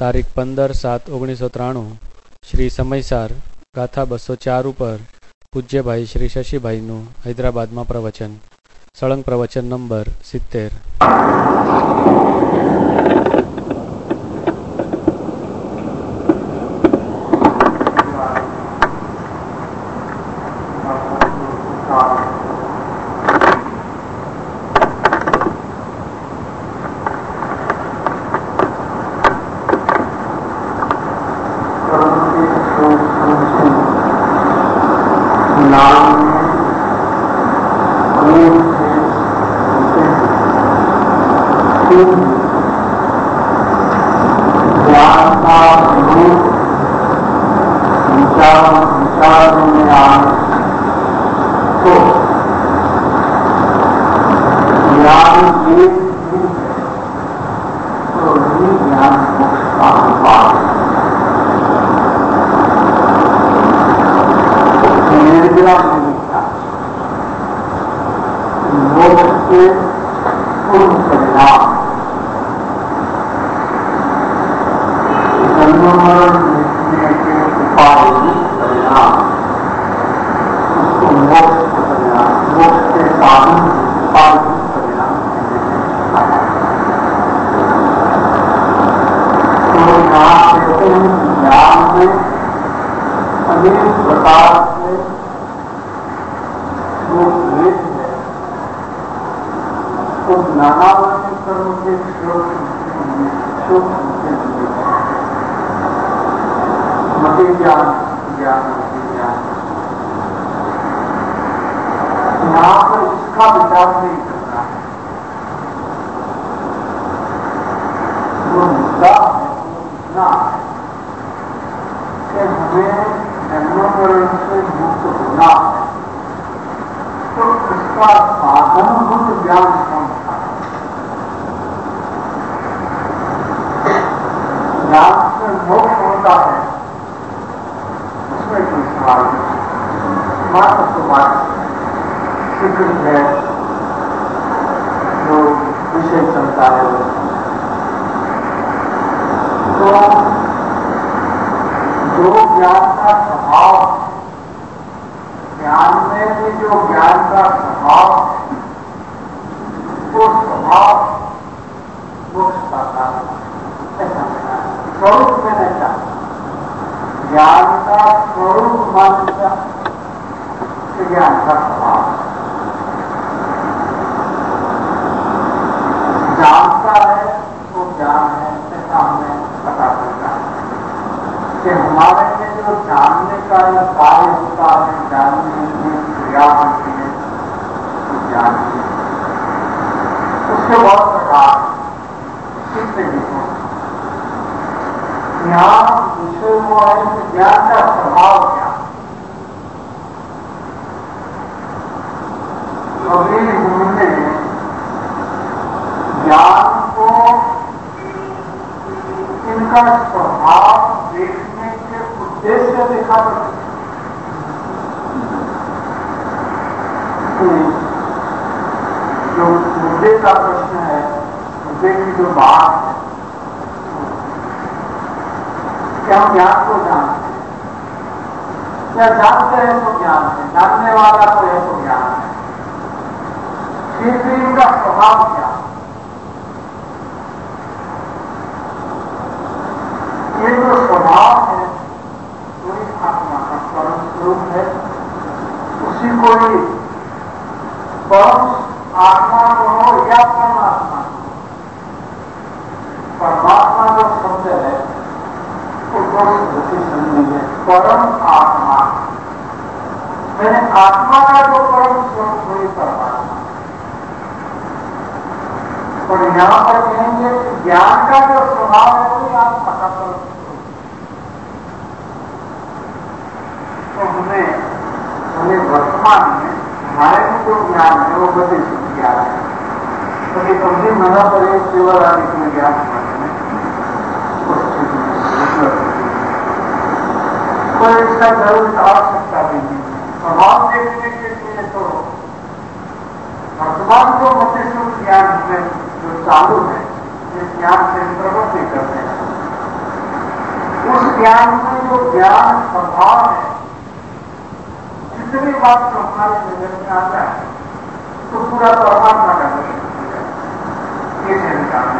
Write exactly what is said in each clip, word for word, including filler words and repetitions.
તારીખ પંદર સાત ઓગણીસો ત્રાણું શ્રી સમયસાર ગાથા બસો ચાર ઉપર પૂજ્યભાઈ શ્રી શશીભાઈનું હૈદરાબાદમાં પ્રવચન. સળંગ પ્રવચન નંબર સિત્તેર. ज्ञान जो चालू है, इस ज्ञान से प्रवृत्ति करते हैं। ज्ञान में जो ज्ञान स्वभाव है, जितनी बात जो हमारे नजर में आता है तो पूरा परमात्मा का दर्शन हो जाए। ये निकालने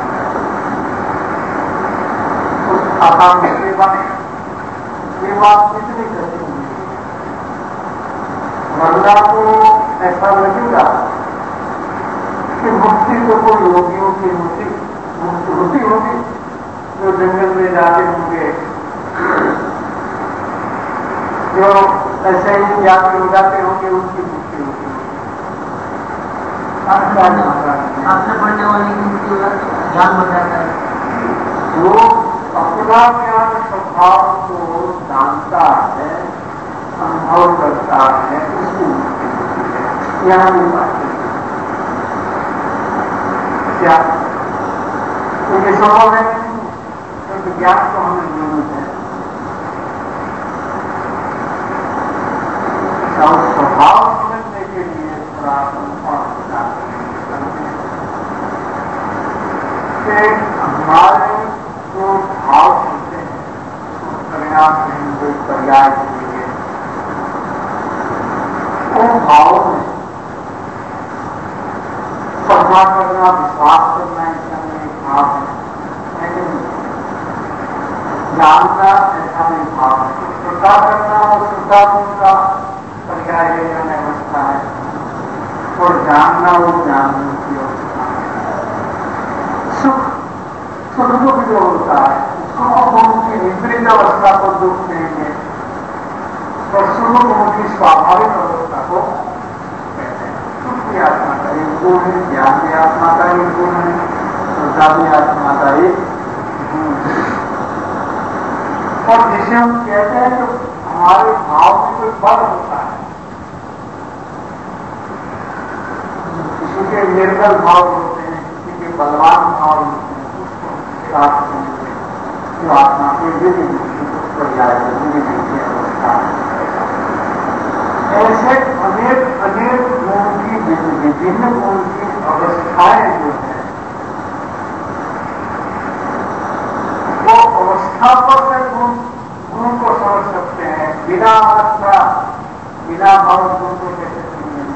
उस आकाम के बने ये बात कितनी कठिन हुई, वरना तो ऐसा लगेगा कि मुक्ति तो कोई योगियों की मुक्ति मुक्ति होती होगी, जो जंगल में जाते होंगे, जो ऐसे ही यात्री हो जाते होंगे, उनकी मुक्ति होती होगी। आपसे पढ़ने वाली की मुक्ति ज्ञान बन जाता है। जो अपना ज्ञान स्वभाव को जानता है, अनुभव करता है, उसकी मुक्ति होती है। यहाँ नहीं पाते क्या तो ये स्वभाव है, क्योंकि ज्ञान को हमें जरूरत है। और स्वभाव समझने के लिए थोड़ा हमारे जो भाव होते हैं उसको परिणाम कहेंगे, पर्याय कहेंगे, उन भावों में श्रद्धा करना, विश्वास करना, इसका एक भाव है, लेकिन जानना ऐसा नहीं भाव है। श्रद्धा करना और श्रद्धा का पर्याय लेना में अवस्था है, और जानना वो जानने की अवस्था है। सुख सुख दुख जो होता है सुख गुण की विपरीत अवस्था को दुख कहेंगे, और सुख गुण की स्वाभाविक अवस्था को कहते हैं। सुख की आत्मा का एक गुण है, ज्ञान की आत्मा का एक गुण है, श्रद्धा की आत्मा का एक गुण है। और जिसे हम कहते हैं तो हमारे भाव में कोई बल होता है, किसी के निर्बल भाव होते हैं, किसी के बलवान भाव होते हैं, जो आत्मा के विधि पर्याय विधि अवस्था ऐसे अनेक अनेक गुण की विभिन्न गुण की अवस्थाएं जो है वो अवस्था पर से गुण गुण को समझ सकते हैं। बिना अवस्था बिना भाव गुण को कैसे समझेंगे?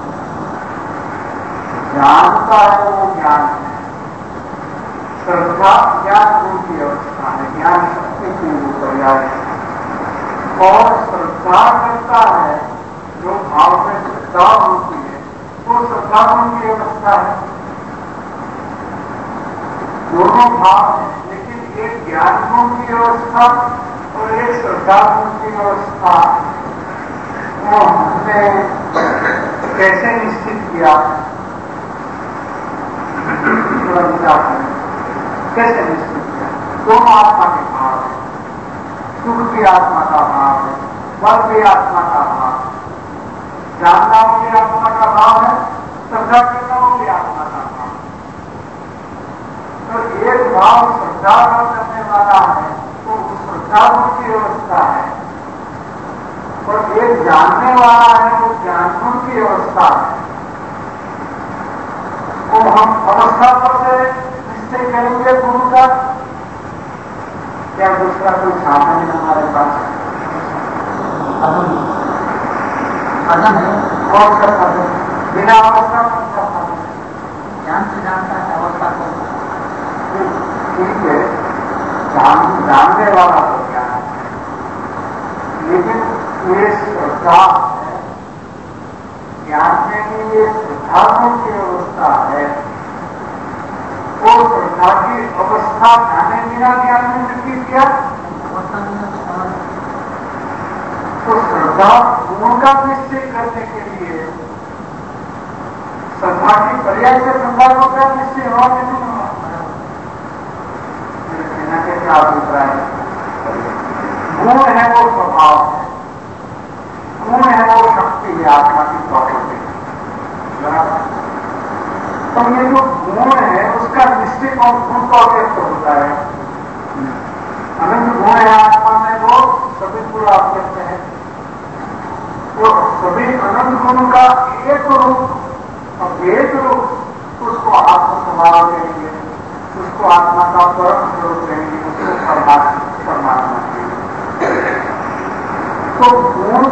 जानता है वो ज्ञान है। श्रद्धा ज्ञान गुण की अवस्था है, ज्ञान शक्ति की वो पर्याय है। और श्रद्धा करता है जो भाव में श्रद्धा होती है वो श्रद्धा गुण की अवस्था है। दोनों भाव है, लेकिन एक ज्ञान गुण की अवस्था और एक श्रद्धा गुण की अवस्था वो हमने कैसे निश्चित किया? थोड़ा विचार करें, कैसे निश्चित किया? दोनों आत्मा के भाव है, सुख की आत्मा का भाव है, बल की आत्मा का भाव, जानना की आत्मा का भाव है, श्रद्धा करना की आत्मा का भाव। तो एक भाव श्रद्धा करने वाला है तो उस श्रद्धा की अवस्था है, और एक जानने वाला है वो ज्ञान की अवस्था है। तो हम अवस्था पर से निश्चय करेंगे गुरु का, क्या दूसरा कोई साधन है हमारे पास? साधन है, कौन सा साधन? बिना अवस्था कौन सा साधन? ज्ञान से जानता है अवस्था को। ठीक है, जान जानने वाला तो ज्ञान है, लेकिन ये श्रद्धा है, ज्ञान में भी ये श्रद्धा की अवस्था है। वो श्रद्धा की अवस्था जाने बिना ज्ञान में नक्की किया तो श्रद्धा गुण का निश्चय करने के लिए श्रद्धा की पर्याय से श्रद्धा का निश्चय हुआ कि नहीं हुआ? क्या अभिप्राय है? गुण है वो स्वभाव है, गुण है वो शक्ति है, आत्मा की प्रॉपर्टी। तो ये जो गुण है उसका निश्चय और गुण का व्यक्त होता है। अनंत गुण है आत्मा में, वो सभी गुण आप करते हैं, तो सभी अनंत गुण का एक रूप और एक रूप उसको आत्म स्वभाव कहेंगे, उसको आत्मा का परम स्वरूप कहेंगे, उसको परमात्मा परमात्मा कहेंगे।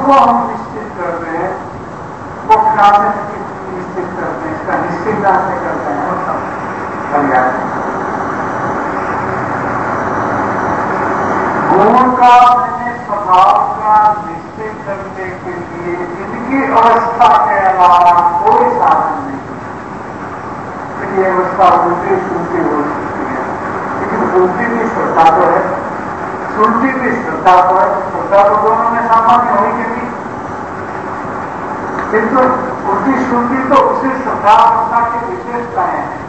को हम निश्चित कर रहे हैं, वो कहाँ से निश्चित करते हैं, इसका निश्चित कहाँ से करते हैं, वो सब कल्याण। गुण का मैंने स्वभाव का निश्चित करने के लिए इनकी अवस्था के अलावा कोई साधन नहीं। ये अवस्था उल्टी सुनती हो सकती है, लेकिन उल्टी भी श्रद्धा तो है, सुनती भी श्रद्धा तो है। श्रद्धा तो दोनों में सामान्य होगी कि नहीं, किंतु उल्टी सुनती तो उसी श्रद्धा अवस्था की विशेषताएं हैं,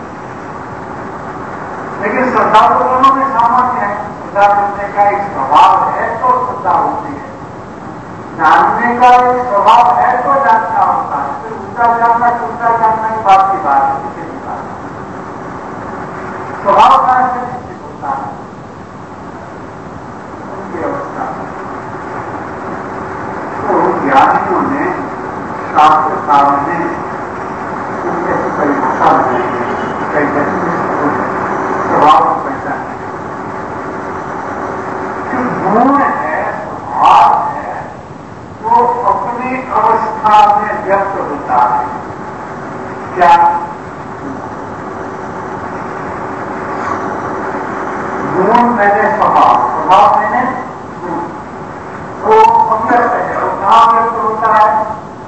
लेकिन श्रद्धा तो दोनों में सामान्य है। श्रद्धा करने का एक स्वभाव है तो श्रद्धा होती है, जानने का एक स्वभाव है तो जानना होता है। फिर उल्टा जानना उल्टा जानना की बात की बात है, किसी की बात स्वभाव का ऐसे निश्चित होता है उनकी अवस्था। तो ज्ञानियों ने शास्त्रकारों ने उनके ऐसी परिभाषा बनाई है, कई स्वभाव को पहचान गुण है, स्वभाव है, वो अपनी अवस्था में व्यक्त होता है। क्या गुण मैंने स्वभाव, स्वभाव मैंने गुण, वो अव्यक्त है। वो कहाँ व्यक्त होता है?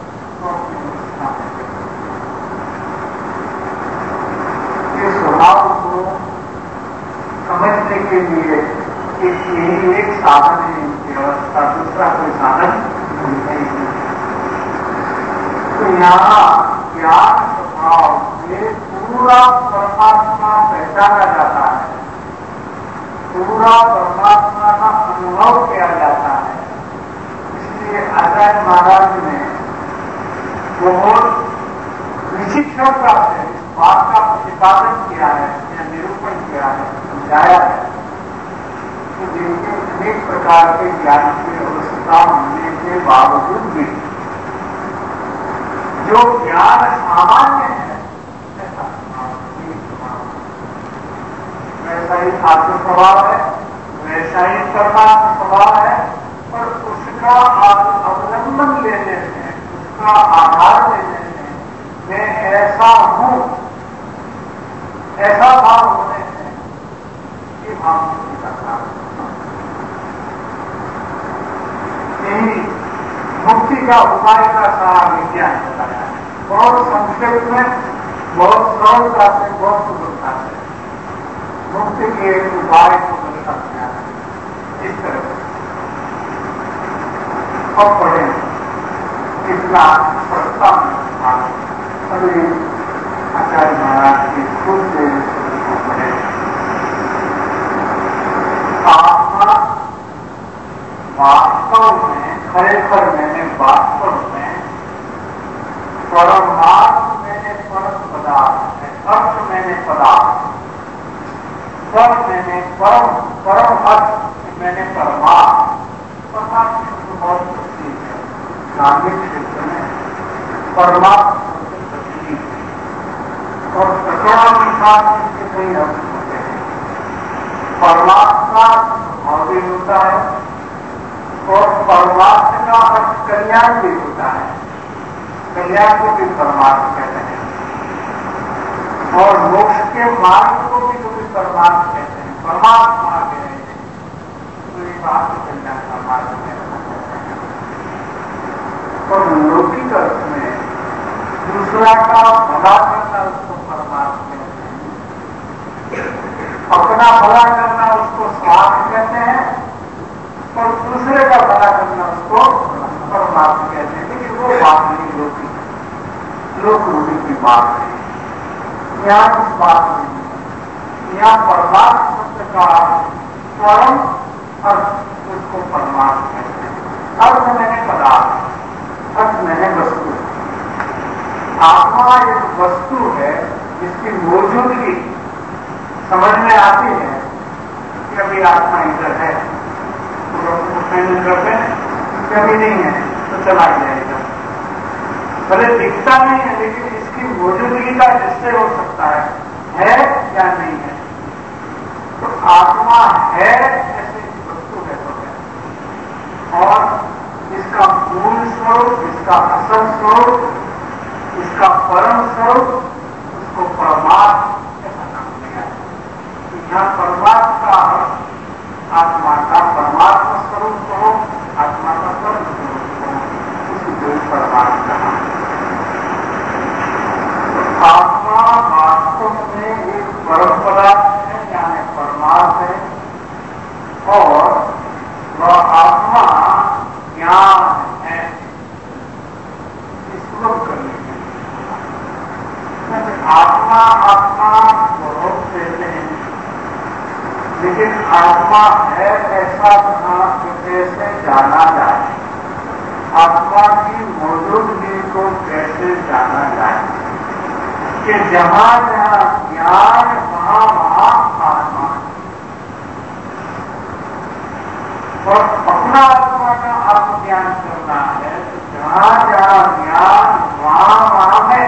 ये स्वभाव को समझने के लिए यही एक साधन है इनकी अवस्था, दूसरा कोई साधन नहीं है। तो यहाँ ज्ञान स्वभाव से पूरा परमात्मा पहचाना जाता है, पूरा परमात्मा का अनुभव किया जाता है। इसलिए आचार्य महाराज ने बहुत विशिक्षणता से इस बात का प्रतिपादन किया है या निरूपण किया है, समझाया है कि जिनके अनेक प्रकार के ज्ञान की अवस्था होने के बावजूद भी जो ज्ञान सामान्य है वैसा ही आत्म स्वभाव है, वैसा ही परमात्मा स्वभाव है, पर उसका अवलंबन लेने में, उसका आधार लेने में मैं ऐसा हूं, ऐसा भाव होने से ये भाव नहीं करता। यही मुक्ति का उपाय का सारा विज्ञान बताया है, बहुत संक्षेप में, बहुत सरलता से, बहुत सुगमता से मुक्ति के एक उपाय को बता दिया है। इस तरह से अब पढ़े इतना सस्ता अभी आचार्य महाराज की खुद से पढ़े। आत्मा वास्तव में, खरेखर मैंने वास्तव में, परमार्थ मैंने परम पदार्थ है, अर्थ मैंने पदार्थ, पर मैंने परम, परम अर्थ मैंने परमार्थ। परमार्थ तो बहुत प्रतीक है, धार्मिक क्षेत्र में परमार्थ प्रतीक है और प्रकरणानुसार इसके कई अर्थ होते हैं। परमात्मा भाव भी होता है और परमात्मा का अर्थ कल्याण भी होता है, कल्याण को भी परमात्मा कहते हैं और मोक्ष के मार्ग को भी कभी परमात्मा कहते हैं, परमात्मा कहते हैं। तो ये बात कल्याण का मार्ग कहते हैं। और लौकिक अर्थ में दूसरा का भला करना उसको परमात्मा कहते हैं, अपना भला करना उसको स्वार्थ कहते हैं और दूसरे का भला करना उसको परमात्मा कहते हैं। लेकिन वो बात नहीं लौकिक, लोक रूढ़ी की बात है, यहाँ इस बात नहीं। यहाँ परमात्मा शब्द का परम अर्थ उसको परमात्मा कहते हैं। अर्थ मैंने पदार्थ, अर्थ मैंने वस्तु। आत्मा एक वस्तु है जिसकी मौजूदगी समझ में आती है कि अभी आत्मा इधर है तो फाइनल करते हैं कि अभी नहीं है तो चला जाएगा। भले दिखता नहीं है लेकिन इसकी मौजूदगी का निश्चय हो सकता है, है या नहीं है। तो आत्मा है ऐसे वस्तु है तो है और इसका असल स्वरूप, इसका परम स्वरूप, उसको परमात्मा ऐसा नाम दिया है। यहाँ परमात्मा का आत्मा का परमात्मा स्वरूप हो, आत्मा का परम स्वरूप हो, उसी को परमात्मा कहा। तो आत्मा वास्तव में एक परम पदार्थ है, यानी परमात्मा है, और वह आत्मा ज्ञान है। इसको करने के लिए आत्मा आत्मा बहुत कहते हैं, लेकिन आत्मा है ऐसा कैसे जाना जाए, आत्मा की मौजूदगी को कैसे जाना जाए, कि जहां जहां ज्ञान वहां वहां आत्मा, और अपना आत्मा का आत्मज्ञान करना है, तो जहां जहां ज्ञान वहां वहां है।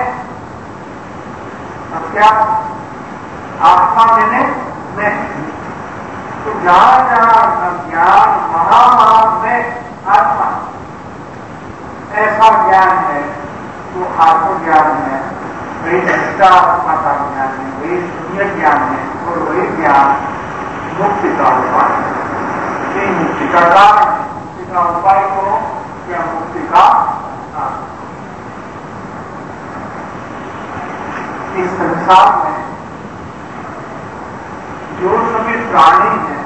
अब क्या आत्मा देने में, तो जहां जहां ज्ञान वहां वहां में आत्मा, ऐसा ज्ञान है वो आत्मज्ञान है, वही सच्चा आत्मा का ज्ञान है, वही शून्य ज्ञान है, और वही ज्ञान मुक्ति का उपाय है। ये मुक्ति का कारण है। मुक्ति का उपाय को क्या, मुक्ति का कारण। इस संसार में जो सभी प्राणी हैं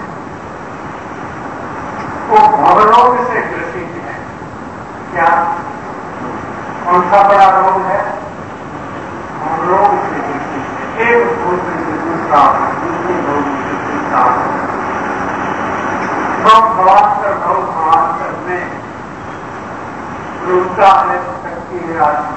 वो भवरोग से ग्रसित है। क्या, कौन सा बड़ा रोग है? भवरोग से ग्रसित है। एक भूल से दूसरा, दूसरे भूल से तीसरा, भव भवांतर भव भवांतर में रुकता है, शक्ति है आत्मा।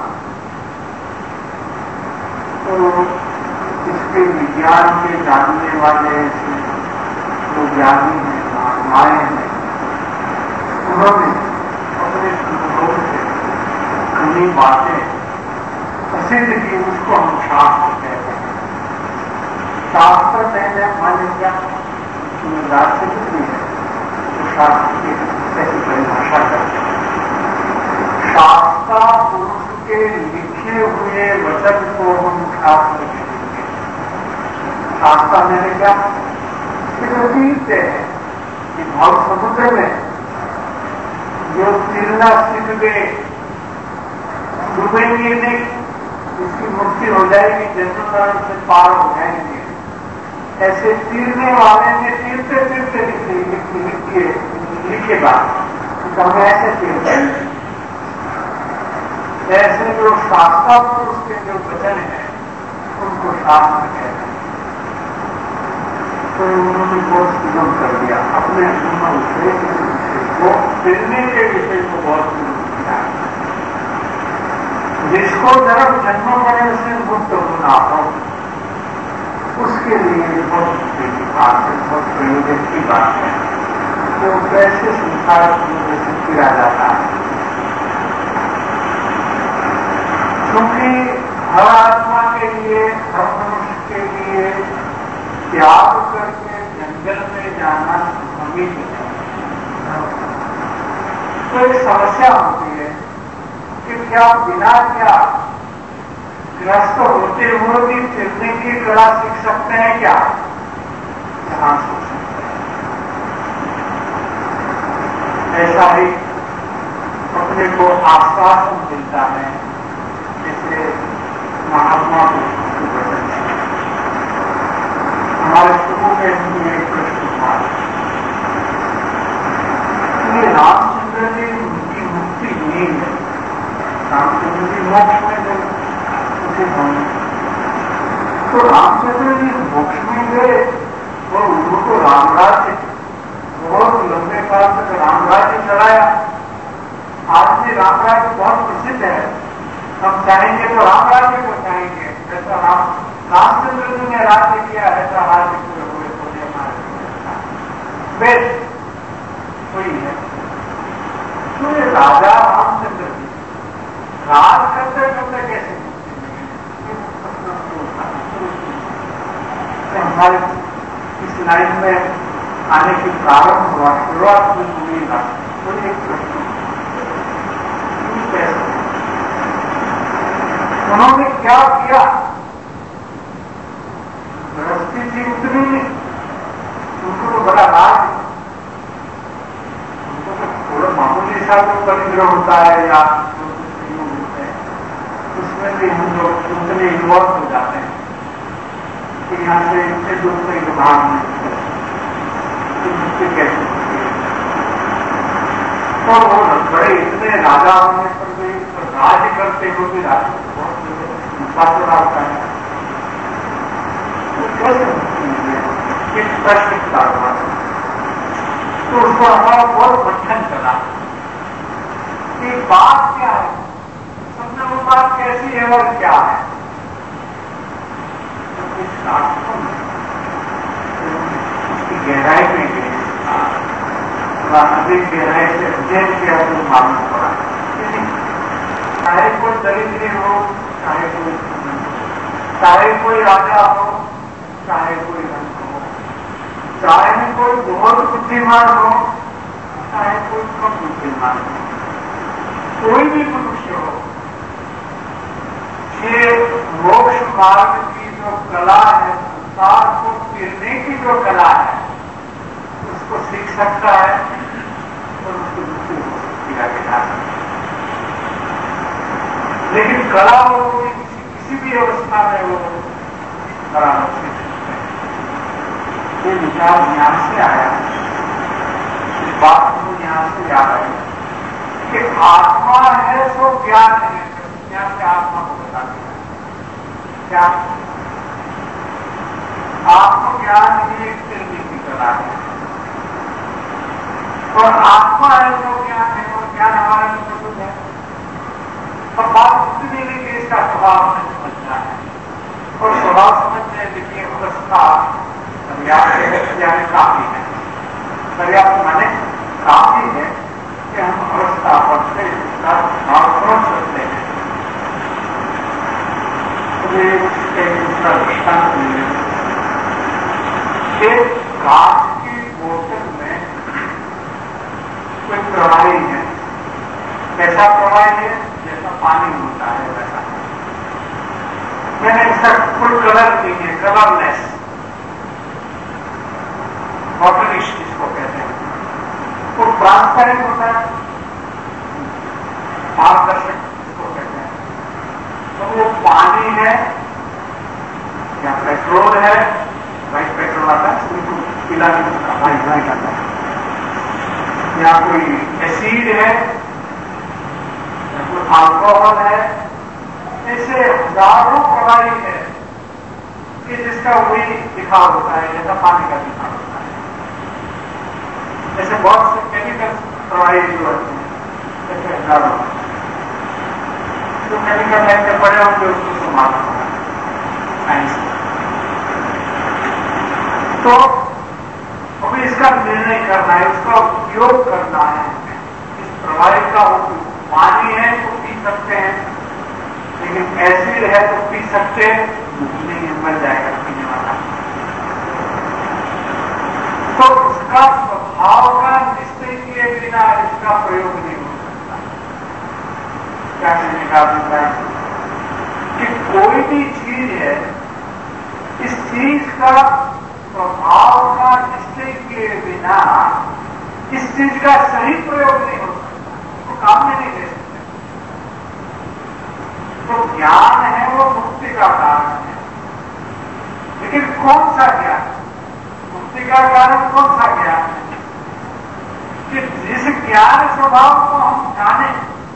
तो इसके विज्ञान के जानने वाले जो ज्ञानी हैं, महात्माएं हैं, उन्होंने अपने अनुभव से कई बातें प्रसिद्ध की, उसको हम शास्त्र कहते हैं। शास्त्र कहते हैं मान क्या राज से कुछ नहीं है, तो शास्त्र की ऐसी परिभाषा करते हैं। शास्त्र पुरुष के लिखे हुए वचन को हम शास्त्र कहते हैं। शास्त्र मैंने क्या, तीर्थ है कि भाव समुद्र में जो तीरना सीख गए, डूबेंगे नहीं, इसकी मुक्ति हो जाएगी, जन्म मरण से पार हो जाएंगे। ऐसे तीरने वाले ने तीरते तीरते लिखे लिखे लिखे बात, तो हमें ऐसे तीरते हैं। ऐसे जो शास्त्र पुरुष के जो वचन है उनको शास्त्र कहते हैं। तो उन्होंने बहुत सुगम कर दिया अपने अनुभव से, वो फिरने के विषय को बहुत सुगम किया। जिसको जन्म जन्म मरण से मुक्त होना हो, उसके लिए बहुत बात है, बहुत प्रयोजन की बात है। तो कैसे संसार से किया जाता है, क्योंकि हर आत्मा के लिए, हर मनुष्य के लिए त्याग करके जंगल में जाना संभवित है। तो एक समस्या होती है कि क्या बिना क्या ग्रस्त होते हुए भी फिरने की कला सीख सकते हैं क्या? हाँ, सीख सकते हैं। ऐसा ही अपने को आश्वासन मिलता है, जैसे महात्मा को वचन है। हमारे शुरू में भी एक प्रश्न था कि रामचंद्र जी उनकी मुक्ति नहीं है, रामचंद्र जी मोक्ष में गए, उसे हम तो रामचंद्र जी मोक्ष में गए और उनको रामराज्य बहुत लंबे काल तक रामराज्य चलाया। आज भी रामराज्य बहुत प्रसिद्ध है, हम चाहेंगे तो रामराज्य को चाहेंगे, जैसा राम रामचंद्र जी ने राज्य किया ऐसा राज्य पूरे हुए होने हमारे वेद हुई है। तो ये राजा रामचंद्र जी राज करते करते कैसे हमारे इस लाइन में आने की प्रारंभ हुआ, शुरुआत में हुई ना, तो एक प्रश्न कैसे उन्होंने क्या किया? गृहस्थी थी उतनी नहीं, उनको तो बड़ा राज, उनको तो थोड़ा मामूली सा जो परिग्रह होता है या जो सहयोग होते हैं उसमें भी हम लोग उतने इन्वॉल्व हो जाते हैं कि यहाँ से इतने दूसरे विभाग में मुक्ति कैसे होती है। और वो बड़े इतने राजा होने पर भी राज्य करते हुए भी राज्य को बहुत मुसाफिर आता है, तो कैसे एक प्रश्न हुआ। तो उसको हमारा बहुत मंथन चला कि बात क्या है, सबने वो बात कैसी है और क्या है। तो इस शास्त्रों में उसकी गहराई में गए, थोड़ा अधिक गहराई से अध्ययन किया तो मालूम पड़ा। चाहे कोई दरिद्री हो, चाहे कोई चाहे कोई राजा हो, चाहे कोई रंग हो, चाहे कोई बहुत बुद्धिमान हो, चाहे कोई कम बुद्धिमान हो, कोई भी मनुष्य हो, ये मोक्ष मार्ग की जो कला है, संसार को फिरने की जो कला है, उसको सीख सकता है और उसकी मुक्ति हो सकती है आगे जा सकती है। लेकिन कला वो किसी, किसी भी अवस्था में वो कला सीख सकते हैं। ये विचार यहां से आया, इस बात को यहां से याद आई कि आत्मा है सो ज्ञान है। यहां से आत्मा को बता दिया क्या? आत्मज्ञान ही एक निर्मित की कला है और आत्मा है जो ज्ञान है, और ज्ञान हमारे में मौजूद है। और बात उतनी नहीं कि इसका स्वभाव नहीं समझना है, और स्वभाव समझने के लिए अवस्था पर्याप्त यानी काफी है। पर्याप्त माने काफी है कि हम अवस्था पर से इसका स्वभाव समझ सकते हैं। दूसरा दृष्टांत मिले, एक कांच की बोतल में कोई प्रवाही है। कैसा प्रवाही है? जैसा पानी होता है वैसा। मैंने इसका कोई कलर नहीं है, कलरलेस वाटरिश जिसको कहते हैं। वो ट्रांसपेरेंट होता है, पारदर्शक जिसको कहते हैं। तो वो पानी है या पेट्रोल है, वाइट पेट्रोल आता है, बिल्कुल पीला नहीं होता, वाइट वाइट आता है, या कोई एसिड है या कोई अल्कोहल है। ऐसे हजारों प्रवाही है कि जिसका वही लिखा होता है, जैसा पानी का लिखा होता है। ऐसे बहुत से केमिकल प्रवाही जो होते हैं, ऐसे हजारों जो केमिकल लाइन में पड़े होंगे उसको संभालना होगा साइंस। तो अभी इसका निर्णय करना है, इसका उपयोग करना है। इस प्रवाही का पानी है तो पी सकते हैं, लेकिन एसिड है तो पी सकते नहीं, मर जाएगा पीने वाला। तो उसका स्वभाव का निश्चय किए बिना इसका प्रयोग नहीं हो सकता। क्या कहने का अभिप्राय कि कोई भी चीज है, इस चीज का स्वभाव का निश्चय किए बिना इस चीज का सही प्रयोग नहीं हो सकता, उसको काम में नहीं ले सकते। तो ज्ञान है वो मुक्ति का कारण है, लेकिन कौन सा ज्ञान? मुक्ति का कारण कौन सा ज्ञान है? कि जिस ज्ञान स्वभाव को हम जाने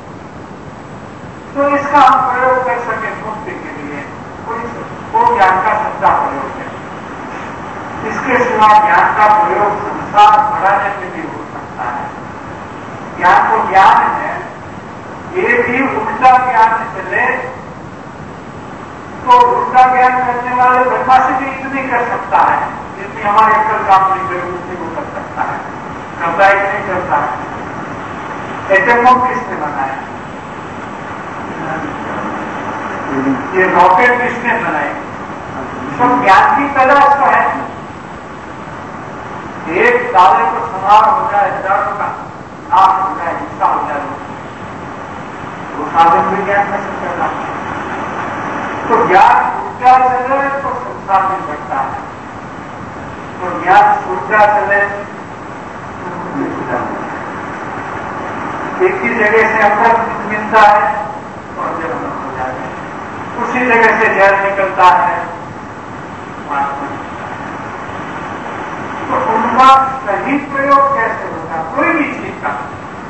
तो इसका हम प्रयोग कर सके मुक्ति के लिए, कोई वो ज्ञान का सच्चा प्रयोग है। इसके सिवा ज्ञान का प्रयोग संसार बढ़ाने में भी हो सकता है। ज्ञान को ज्ञान है, ये भी उल्टा ज्ञान चले तो उल्टा ज्ञान करने वाले बदमाशी भी इतनी कर सकता है जितनी हमारे अक्ल काम नहीं करे उतनी वो कर सकता है। करता है कि नहीं करता है? एटम किसने बनाया? ये रॉकेट किसने बनाए? सब ज्ञान की तलाश तो है। एक ताले को समार हो जाए, हजारों का नाश हो जाए, हिस्सा हो जाए, वो साधन भी ज्ञान में सकता है। तो ज्ञान ऊर्जा चले तो संसार में बढ़ता है, तो ज्ञान ऊर्जा चले तो एक ही जगह से अमृत मिलता है तो अजर अमृत हो जाता है, उसी जगह से जहर निकलता है। तो उनका सही प्रयोग कैसे होगा, कोई भी चीज का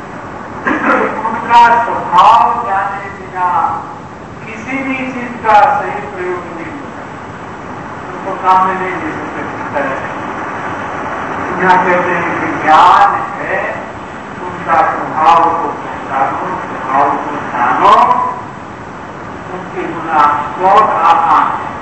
उनका स्वभाव जाने बिना किसी भी चीज का सही प्रयोग नहीं होता, उनको काम में नहीं ले सकते। यहाँ कहते हैं कि ज्ञान है उनका स्वभाव को पहचानो, स्वभाव को जानो, उनकी गुना बहुत आसान है।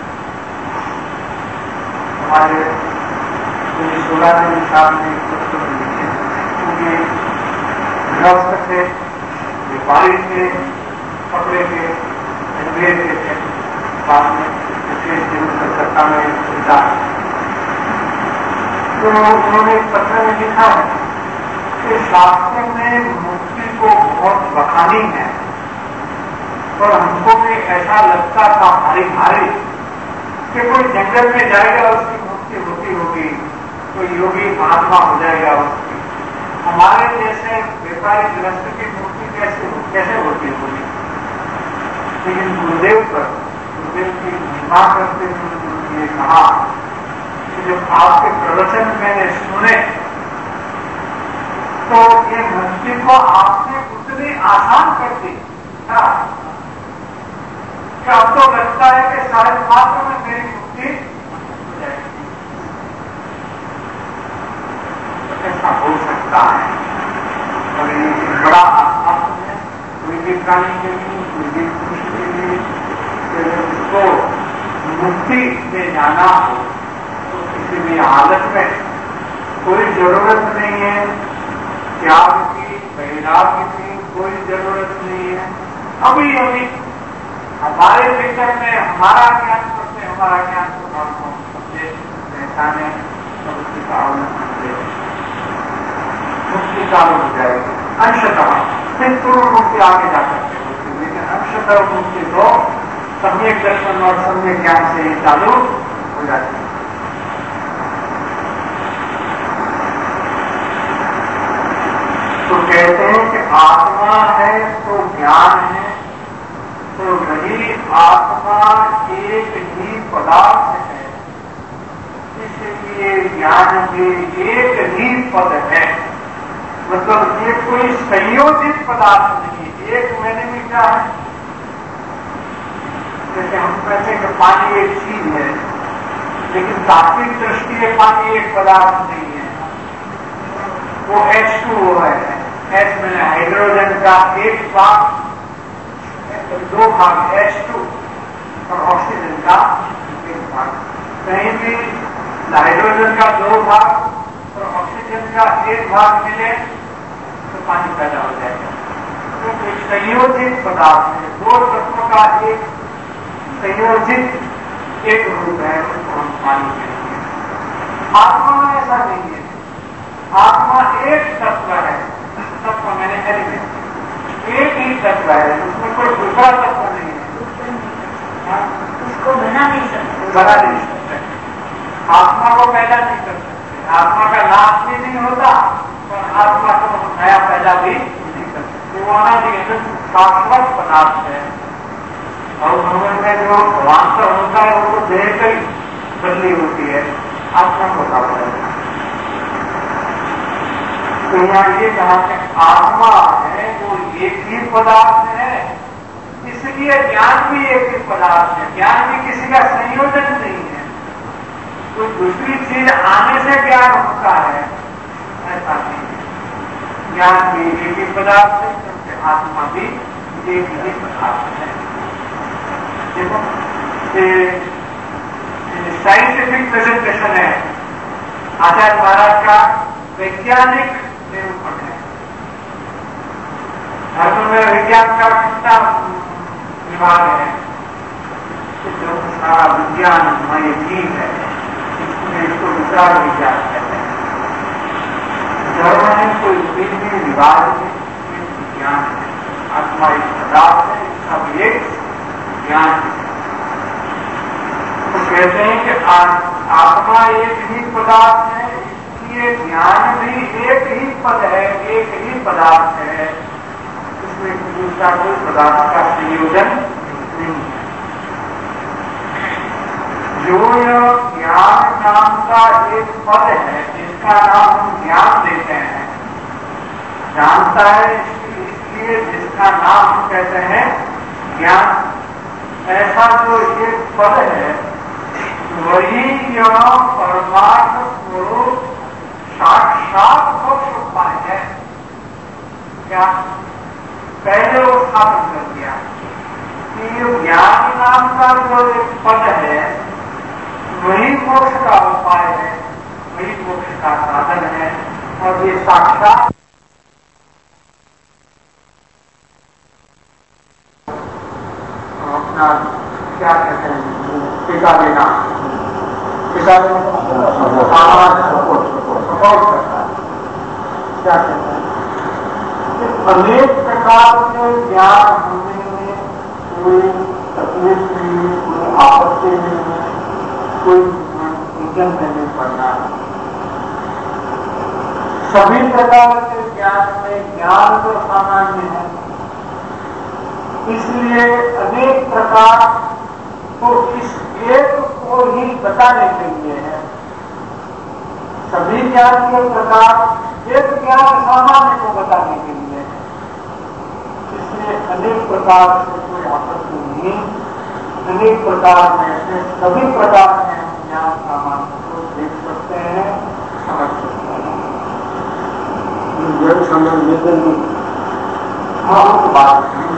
हमारे सोलह दिन साल में उनके गृहस्थ थे, व्यापारी थे, कपड़े के अंग्रेज थे, बाद में विशेष जीवन सत्ता में पिता। तो उन्होंने एक पत्र में लिखा है कि शास्त्र में मुक्ति को बहुत बखानी है, और हमको भी ऐसा लगता था भारी भारी कि कोई जंगल में जाएगा उसकी मुक्ति होती होगी, कोई योगी महात्मा हो जाएगा उसकी, हमारे जैसे व्यापारी गृहस्थ की मुक्ति कैसे कैसे होती होगी। लेकिन गुरुदेव पर गुरुदेव की महिमा करते हुए उन्होंने ये कहा कि जब आपके प्रवचन मैंने सुने तो ये मुक्ति को आपने उतनी आसान कर दी क्या कि अब तो लगता है कि साढ़े मात्र में मेरी मुक्ति हो जाएगी। ऐसा हो सकता है, और ये बड़ा आसान है, कोई भी प्राणी के लिए, कोई भी पुरुष के लिए, उसको मुक्ति में जाना हो तो किसी भी हालत में कोई जरूरत नहीं है त्याग की, वैराग्य की कोई जरूरत नहीं है। अभी अभी हमारे भीतर में हमारा ज्ञान करते, हमारा ज्ञान स्वभाव को समझे, पहचाने, सब उसकी भावना समझे, मुक्ति चालू हो जाएगी अंशतः, फिर पूर्ण मुक्ति आगे जा सकते होती, लेकिन अंशतः मुक्ति तो सम्यक दर्शन और सम्यक ज्ञान से ही चालू हो जाती है। तो कहते हैं कि आत्मा है तो ज्ञान है, तो वही आत्मा एक ही पदार्थ है, इसलिए ज्ञान भी एक ही पद है। मतलब ये कोई संयोजित पदार्थ नहीं, एक मैंने में क्या है, जैसे हम कहते हैं कि पानी एक चीज है, लेकिन तात्विक दृष्टि से पानी एक पदार्थ नहीं है, वो एच टू ओ है। एच में हाइड्रोजन का एक भाग, दो भाग एच टू और ऑक्सीजन का एक भाग, कहीं भी हाइड्रोजन का दो भाग और ऑक्सीजन का एक भाग मिले तो पानी पैदा हो जाएगा। तो एक संयोजित पदार्थ है, दो तत्वों का एक संयोजित एक रूप है, उसको हम पानी कहते हैं। आत्मा में ऐसा नहीं है, आत्मा एक तत्व है, तत्व मैंने एलिमेंट, एक ही तत्व है, उसमें कोई दूसरा तत्व नहीं है, उसको बना नहीं सकते, बना नहीं सकते, आत्मा को पैदा नहीं कर सकते, आत्मा का नाश भी नहीं होता और आत्मा को नया पैदा भी नहीं कर सकते। वो अनादि शाश्वत पदार्थ है, और भगवान में जो वास्तव होता है वो तो देह कई बदली होती है, आत्मा को होता है। तो यहाँ ये कहा कि आत्मा है वो एक ही पदार्थ है, इसलिए ज्ञान भी एक ही पदार्थ है, ज्ञान भी किसी का संयोजन नहीं है, तो दूसरी चीज आने से ज्ञान होता है ऐसा नहीं है। ज्ञान भी एक ही पदार्थ है, क्योंकि आत्मा भी एक ही पदार्थ है। देखो साइंटिफिक प्रेजेंटेशन है आचार्य महाराज का, वैज्ञानिक निरूपण है। धर्म में विज्ञान का कितना विभाग है, जो सारा विज्ञानमय जीव है, इसमें इसको विचार विज्ञान कहते हैं। धर्म में कोई विधि विभाग विज्ञान है, आत्मा एक पदार्थ है, इसका भी एक ज्ञान है। कहते हैं कि आत्मा एक ही पदार्थ है, इसलिए ज्ञान भी एक ही पद है, एक ही पदार्थ है, इसमें दूसरा कोई पदार्थ का संयोजन नहीं है। जो यह ज्ञान नाम का एक पद है, जिसका नाम हम ज्ञान देते हैं, जानता है इसलिए जिसका नाम हम कहते हैं ज्ञान, ऐसा जो एक पद है वही यह परमार्थ स्वरूप साक्षात मोक्ष उपाय है। क्या पहले वो स्थापन कर दिया कि ज्ञान नाम का जो एक पद है वही मोक्ष का उपाय है, वही मोक्ष का साधन है, और ये साक्षात अपना क्या कहते हैं टीका देना, टीका देना सपोर्ट करता है। क्या कहते हैं अनेक प्रकार के ज्ञान होने में कोई तकलीफ नहीं है, कोई आपत्ति नहीं है, कोई उलझन नहीं पड़ना। सभी प्रकार के ज्ञान में ज्ञान तो सामान्य है, इसलिए अनेक प्रकार तो इस एक को ही बताने के लिए है। सभी ज्ञान के प्रकार एक ज्ञान सामान्य को बताने के लिए है, इसलिए अनेक प्रकार से कोई आपत्ति नहीं। अनेक प्रकार में से सभी प्रकार में हम ज्ञान सामान्य को देख सकते हैं, समझ सकते हैं। हाँ वो बात है,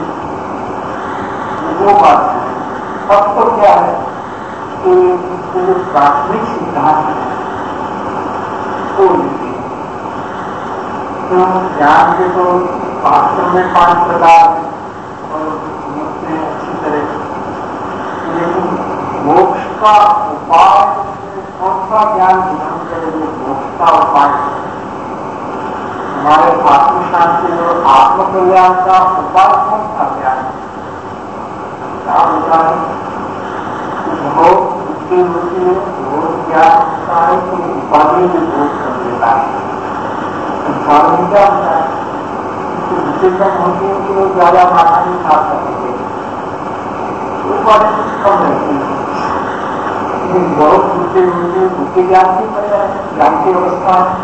वो बात है। अब तो क्या है कि जो प्राथमिक सिद्धांत है वो नहीं, तो ज्ञान के तो वास्तव में पांच प्रकार है और समझते हैं अच्छी तरह, लेकिन मोक्ष का उपाय कौन सा ज्ञान ग्रहण करे जो मोक्ष का उपाय है। हमारे आत्म शांति और आत्मकल्याण का उपाय कौन सा ज्ञान है? क्या होता है भोग बुद्धि होती है, भोग ज्ञान होता है तो उपाधि में भोग कर देता है। संसार में क्या होता है बुद्धि कम होती है कि वो ज्यादा माथा नहीं खा सकेंगे, उपाधि कुछ कम रहती है। बहुत बुद्धि होती है, बुद्धि ज्ञान की ज्ञान की अवस्था है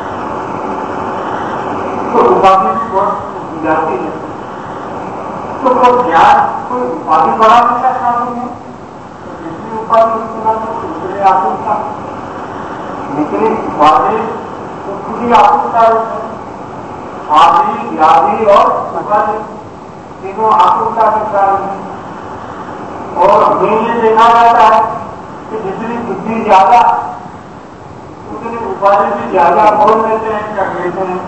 तो उपाधि भी बहुत जाती है। तो वो ज्ञान कोई उपाधि बढ़ाने का साधन है, तो जितनी उपाधि उतना तो दूसरे आत्मता, लेकिन उपाधि तो खुद ही आत्मता है। आदि व्याधि और उपाधि तीनों आत्मता के कारण है। और हमें ये देखा जाता है कि जितनी बुद्धि ज्यादा उतनी उपाधि भी ज्यादा बोल लेते हैं, क्या कहते हैं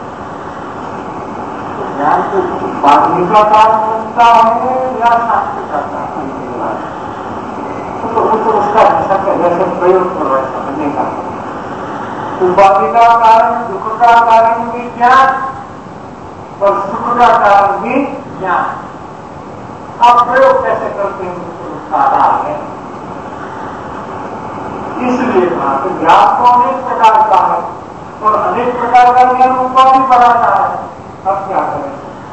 ज्ञान को उपाधि का कारण बनता है या शांति का कारण, तो वो तो उसका जैसे प्रयोग कर रहा है समझने का। उपाधि का कारण दुख का कारण भी ज्ञान और सुख का कारण भी ज्ञान। आप प्रयोग कैसे करते हैं तो उसका आधार है। इसलिए कहा कि ज्ञान तो अनेक प्रकार का है और अनेक प्रकार का ज्ञान उपाधि बढ़ाता है। अब क्या करें?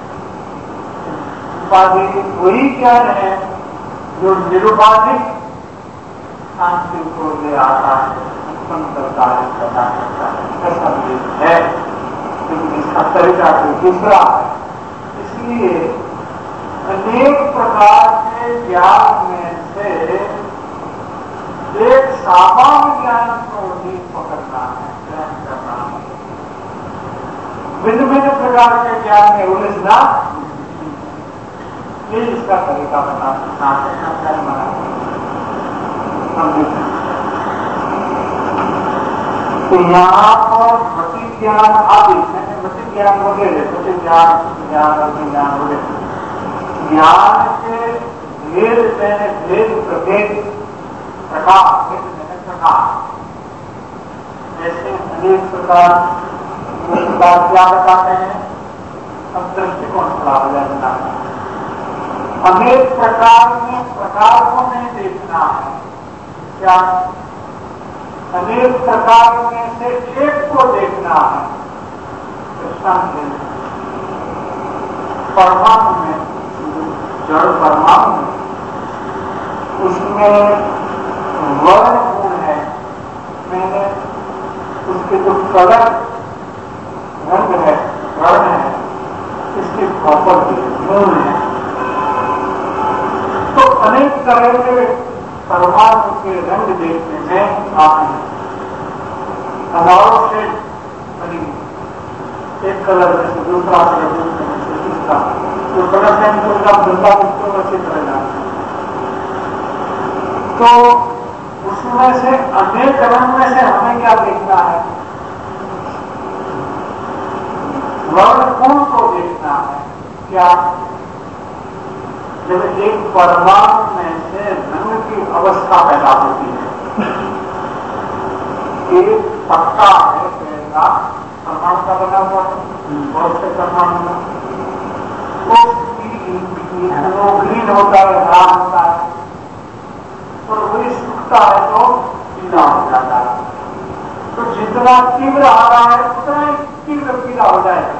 उपाधि वही ज्ञान है जो निरुपाधिक शांति को ले आता है, उत्पन्न करता है, प्रदान करता है, ऐसा भी है, लेकिन इसका तरीका तो दूसरा है। इसलिए अनेक प्रकार के ज्ञान में से एक सामान्य ज्ञान को ही पकड़ना है, ग्रहण करना है। भिन्न भिन्न प्रकार के ज्ञान में उलझना, ये इसका तरीका बताना है। तो यहाँ पर मति ज्ञान आदि मति ज्ञान वगैरह मति ज्ञान ज्ञान और ज्ञान वगैरह ज्ञान के भेद में भेद प्रभेद प्रकार भेद में प्रकार जैसे अनेक प्रकार प्रकार क्या बताते हैं, अब दृष्टिकोण थोड़ा हो जाता है। अनेक प्रकार में प्रकार को नहीं देखना है, क्या अनेक प्रकार में से एक को देखना है। परमाणु में, जड़ परमाणु में, उसमें वर्ण गुण है, मैंने उसके जो कलर रंग है, वर्ण है, इसकी प्रॉपर्टी गुण है। तो अनेक तरह के परमाणु के रंग देखने में आते हैं। हजारों से बनी एक कलर से दूसरा कलर, दूसरे से तीसरा, जो कलर से दूसरा बदलता उसको अच्छी तरह जाते हैं। तो उसमें से अनेक रंग में से हमें क्या देखना है? वर्ण गुण को देखना है। क्या? जब एक परमाणु में से रंग की अवस्था पैदा होती है, एक पक्का है पहला परमाणु का बना हुआ है, बहुत से परमाणु ग्रीन होता है, लाल होता है, और वही सूखता है तो पीला हो जाता है। तो जितना तीव्र आ रहा है उतना ही तीव्र पीला हो जाएगा।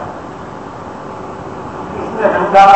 इसमें रंगारा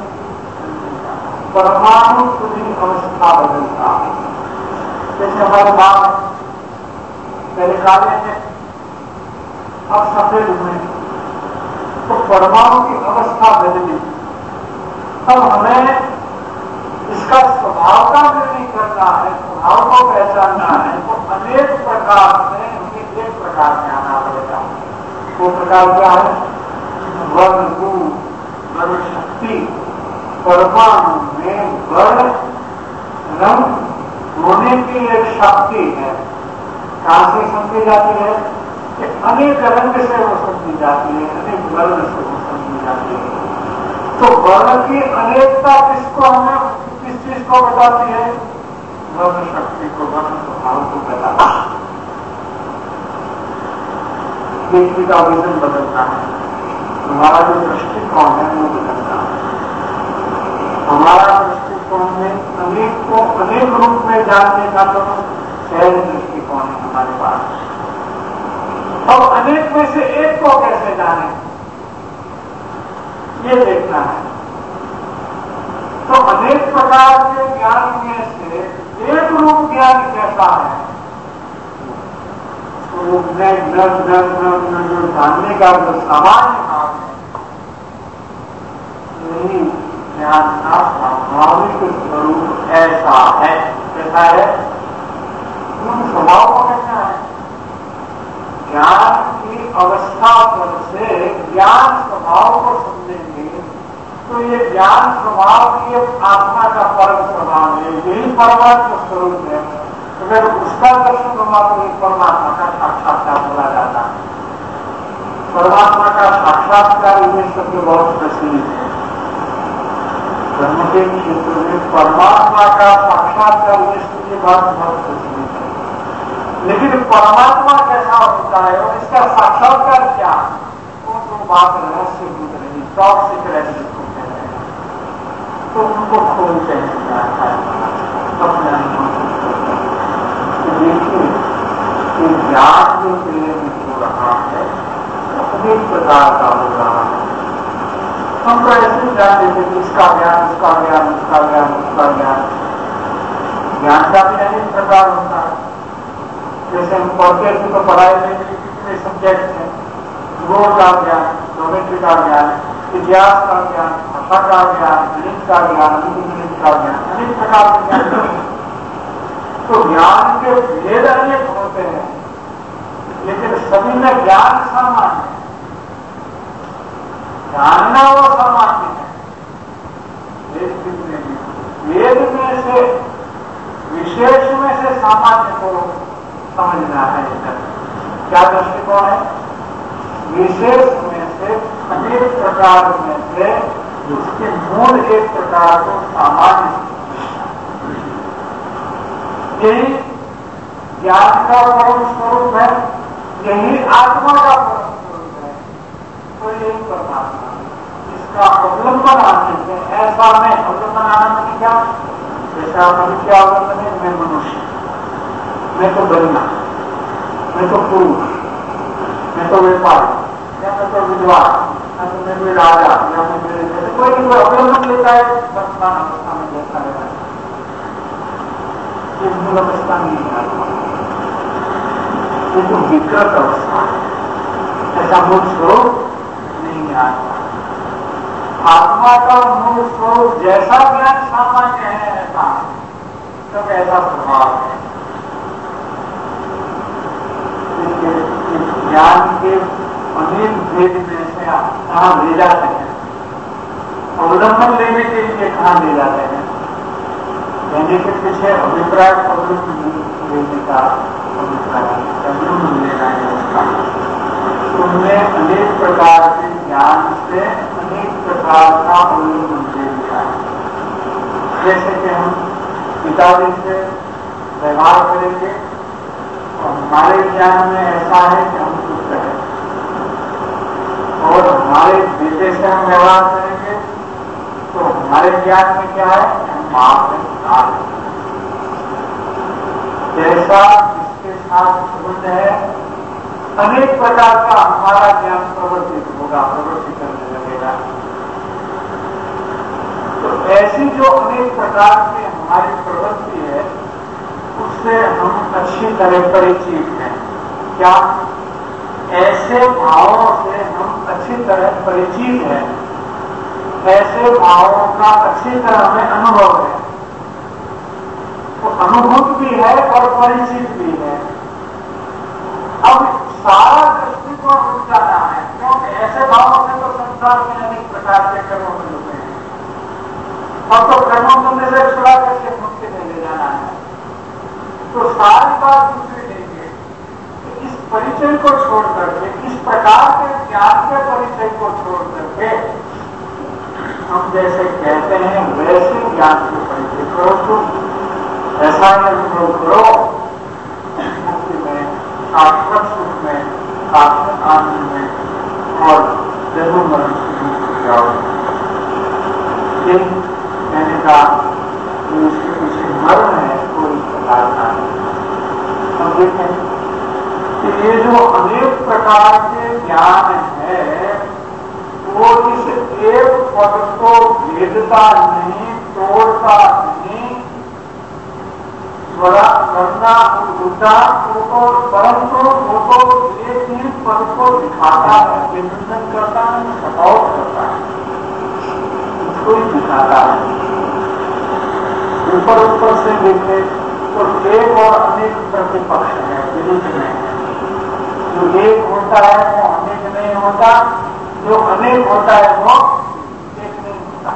परमाणु की अवस्था बदलता है। जैसे हमारे बाल पहले काले थे, अब सफेद हुए, तो परमाणु की अवस्था बदली। अब हमें इसका स्वभाव का निर्णय करना है, स्वभाव को पहचानना है, तो अनेक प्रकार से हमें एक प्रकार में आना पड़ेगा। वो प्रकार क्या है? वर्ण गुण, वर्ण शक्ति। परमाणु में वर्ण रंग होने की एक शक्ति है। कहां से समझी जाती है? कि अनेक रंग से वो समझी जाती है, अनेक वर्ण से वो समझी जाती है। तो वर्ण की अनेकता किसको हमें किस चीज को बताती है? वर्ण शक्ति को, वर्ण स्वभाव को बताती है। देखने का विजन बदलता है, हमारा जो दृष्टिकोण है वो बदलता है। हमारा दृष्टिकोण में अनेक को अनेक रूप में जानने का तो सहज दृष्टिकोण है हमारे पास। अब अनेक में से एक को कैसे जाने, ये देखना है। तो अनेक प्रकार के ज्ञान में से एक रूप ज्ञान कैसा है? तो जो जानने का जो सामान्य भाव है, यही ज्ञान का स्वाभाविक स्वरूप ऐसा है। कैसा है? स्वभाव को कहना है। ज्ञान की अवस्था पर से ज्ञान स्वभाव को समझेंगे तो ये ज्ञान स्वभाव ये आत्मा का परम स्वभाव है, यही परमात्मा स्वरूप है। अगर उसका दर्शन होगा तो ये परमात्मा का साक्षात्कार बोला जाता है। परमात्मा का साक्षात्कार ये शब्द बहुत प्रचलित है। धर्म के क्षेत्र में परमात्मा का साक्षात्कार ये शब्द बात बहुत प्रचलित है। लेकिन परमात्मा कैसा होता है और इसका साक्षात्कार क्या है, वो तो बात रहस्य भूत रही, टॉप सीक्रेट जिसको कहते हैं, तो उनको खोलते हैं अपने देखिए कि ज्ञान जो मेरे में हो रहा है अनेक प्रकार का हो रहा है। हम तो ऐसे जान देते कि इसका ज्ञान, उसका ज्ञान, उसका ज्ञान, उसका ज्ञान। ज्ञान का भी अनेक प्रकार होता है। जैसे हम पढ़ते थे तो पढ़ाई में कितने सब्जेक्ट हैं, भूगोल का ज्ञान, ज्योमेट्री का ज्ञान, इतिहास का ज्ञान, भाषा का ज्ञान, गणित का ज्ञान, गणित का ज्ञान, अनेक प्रकार के ज्ञान। तो ज्ञान के भेद अनेक होते हैं, लेकिन सभी में ज्ञान सामान्य है। जानना वो सामान्य है। वेद कितने भी वेद में से विशेष में से सामान्य को समझना है। इधर क्या दृष्टिकोण है? विशेष में से अनेक प्रकार में से उसके मूल एक प्रकार को सामान्य, यही ज्ञान का परम स्वरूप है, यही आत्मा का परम स्वरूप है। तो यही परमात्मा, इसका अवलंबन आने से ऐसा में अवलंबन आना नहीं क्या? जैसा मनुष्य अवलंबन है, मैं मनुष्य मैं तो बनिया, मैं तो पुरुष, मैं तो व्यापारी, या मैं तो विद्वान, या तो मैं कोई राजा, या मैं मेरे जैसे कोई भी अवलंबन लेता है वर्तमान अवस्था में जैसा रहता है, ये मूल अवस्था नहीं आता, ये तो विकृत अवस्था है, ऐसा मूल स्वरूप नहीं आता। आत्मा का मूल स्वरूप जैसा ज्ञान सामान्य है ऐसा सब ऐसा स्वभाव है। ज्ञान के अनेक भेद में से कहाँ ले जाते हैं, अवलंबन लेने के लिए कहाँ ले जाते हैं, कहने के पीछे अभिप्राय अवलंबन लेने का अभिप्राय अवलंबन लेना है उसका। तुमने अनेक प्रकार के ज्ञान से अनेक प्रकार का अवलंबन ले लिया है। जैसे कि हम पिताजी से व्यवहार करेंगे और हमारे ज्ञान में ऐसा है कि हम खुश करें, और हमारे बेटे से हम व्यवहार करेंगे तो हमारे ज्ञान में क्या है कि हम माफ है, नाथ है। जैसा इसके साथ संबंध है अनेक प्रकार का हमारा ज्ञान प्रवर्तित होगा, प्रवृत्ति करने लगेगा। तो ऐसी जो अनेक प्रकार की हमारी प्रवृत्ति है उससे हम अच्छी तरह परिचित हैं। क्या ऐसे भावों से हम अच्छी तरह परिचित हैं, ऐसे भावों का अच्छी तरह हमें अनुभव है, तो अनुभूत भी है और परिचित भी है। अब सारा दृष्टिकोण रुक जाना है, क्योंकि ऐसे भावों से तो संसार में अनेक प्रकार के कर्मों में होते हैं, और तो कर्मों में से छुड़ा करके मुक्ति में ले जाना है। तो सारी बात दूसरी लेंगे, इस परिचय को छोड़ करके, इस प्रकार के ज्ञान के परिचय को छोड़ करके हम जैसे कहते हैं वैसे ज्ञान के परिचय करो, तुम ऐसा ही अनुभव करो मुक्ति में, शाश्वत सुख में, शाश्वत आनंद में, और जन्म मरण से मुक्त हो जाओ। ये कहने का जो इसके पीछे मर्म है वो इस प्रकार का है। हम देखें कि ये जो अनेक प्रकार के ज्ञान है वो इस एक पद को भेदता नहीं, तोड़ता नहीं, स्वरा करना उल्टा तो, परंतु वो तो एक ही पद को दिखाता है, विभूषण करता है, सपोर्ट करता है, उसको ही दिखाता है। ऊपर ऊपर से देखे तो एक और अनेक प्रतिपक्ष है, विरुद्ध में है। जो एक होता है वो अनेक नहीं होता, जो अनेक होता है वो एक नहीं होता।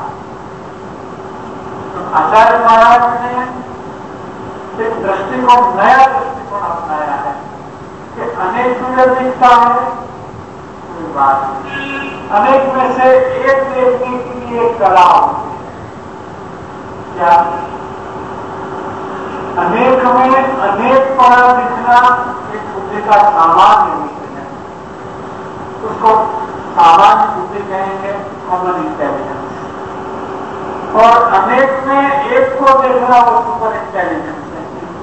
तो आचार्य महाराज ने एक दृष्टिकोण, नया दृष्टिकोण अपनाया है कि अनेक में दिखता है कोई बात नहीं, अनेक में से एक देखने के लिए कला होती है। क्या अनेक में अनेक पर दिखना एक बुद्धि का सामान्य विषय है, उसको सामान्य बुद्धि कहेंगे, कॉमन इंटेलिजेंस। और अनेक में एक को देखना वो सुपर इंटेलिजेंस है।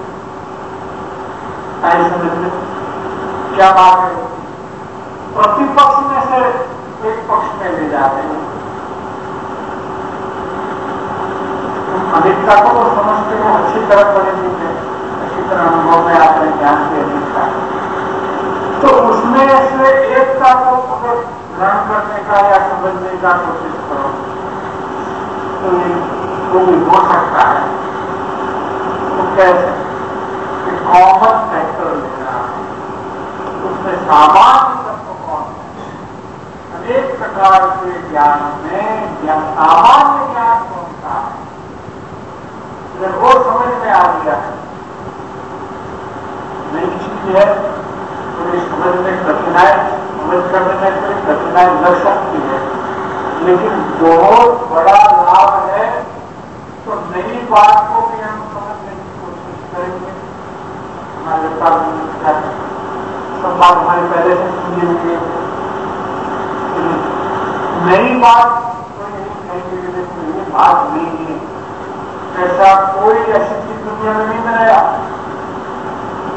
आई समझ क्या बात है? प्रतिपक्ष में से एक पक्ष में ले जाते हैं। अनेकता को तो समझते हो, अच्छी तरह परिचित है, अच्छी तरह अनुभव में आपने ज्ञान की अनेकता, तो उसमें से एकता को अगर ग्रहण करने का या समझने का कोशिश करो तो ये वो भी हो सकता है। तो कैसे? कॉमन फैक्टर लेना, उसमें सामान्य तत्व कौन है? अनेक प्रकार के ज्ञान में ज्ञान सामान्य ज्ञान कौन सा है? जब वो समझ में आ गया है, नई चीज है तो इस समझ में कठिनाई, समझ करने में कोई कठिनाई लग सकती है, लेकिन बहुत बड़ा लाभ है। तो नई बात को भी हम समझने की कोशिश करेंगे। हमारे पास सब बात हमारे पहले से सुनी हुई है, नई बात तो यही कहेंगे कि ये बात नहीं है, ऐसा कोई ऐसी चीज दुनिया में नहीं बनाया।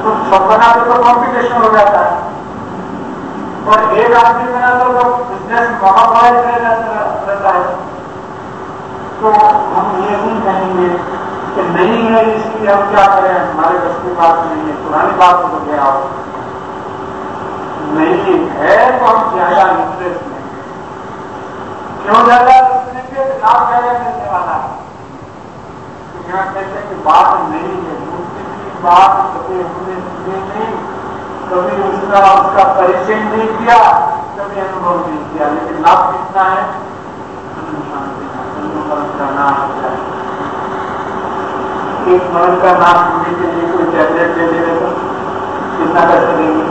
तो सब बना तो कॉम्पिटिशन हो जाता है, और एक आदमी बना तो बिजनेस महामारी रहता है। तो हम ये नहीं कहेंगे कि नहीं है इसलिए हम क्या करें, हमारे बस की बात नहीं है, पुरानी बात हो गया हो, नहीं है तो हम ज्यादा इंटरेस्ट लेंगे। क्यों ज्यादा इंटरेस्ट लेंगे? लाभ ज्यादा मिलने वाला है। तो यहाँ कहते हैं कि बात नहीं है, मूर्ति की बात कभी हमने सुनी नहीं, कभी उसका उसका परिचय नहीं किया, कभी अनुभव नहीं किया, लेकिन लाभ कितना है? का नाम होता है। एक मन का नाम सुनने के लिए कोई टैबलेट ले लेने तो कितना कर सकेंगे?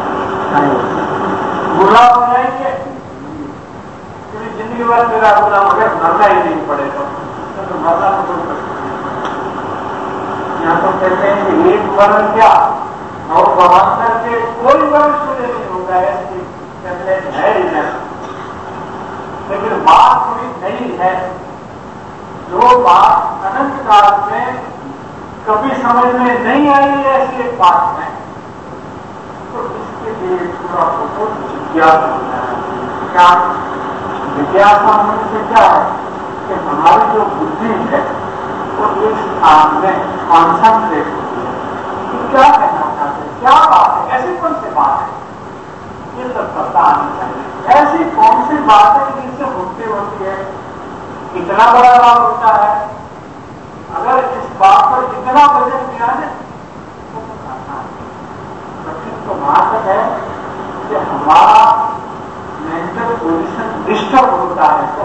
बुरा हो जाएंगे, पूरी जिंदगी भर मेरा बुरा हो गया, मरना ही नहीं पड़े तो मरना तो कोई कर सकते। यहाँ तो कहते हैं कि एक वर्ण क्या और बहत्तर के कोई वर्ण शुरू नहीं होगा, ऐसी टैबलेट है ही नहीं। लेकिन बात थोड़ी नई है, जो बात अनंत काल में कभी समझ में नहीं आई, ऐसी एक बात है। तो इसके लिए पूरा बहुत जिज्ञासा होना है। क्या जिज्ञासा होने से क्या है कि हमारी जो बुद्धि है वो एक स्थान में कॉन्सेंट्रेट होती है कि क्या कहना चाहते हैं, क्या बात है, ऐसी कौन सी बात है, ये सब पता आना चाहिए। ऐसी कौन सी बात है जिनसे मुक्ति होती है, कितना बड़ा लाभ होता है, अगर इस बात पर इतना वजन दिया है तो बताना है। तो वहां तक है कि हमारा मेंटल पोजिशन डिस्टर्ब होता है तो